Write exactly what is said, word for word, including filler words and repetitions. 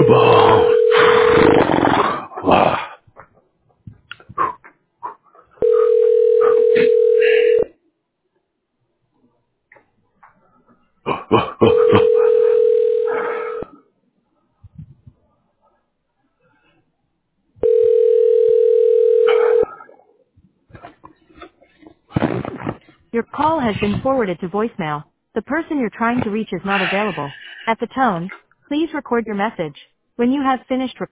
Bom. Ah. Your call has been forwarded to voicemail. The person you're trying to reach is not available. At the tone, please record your message. When you have finished recording,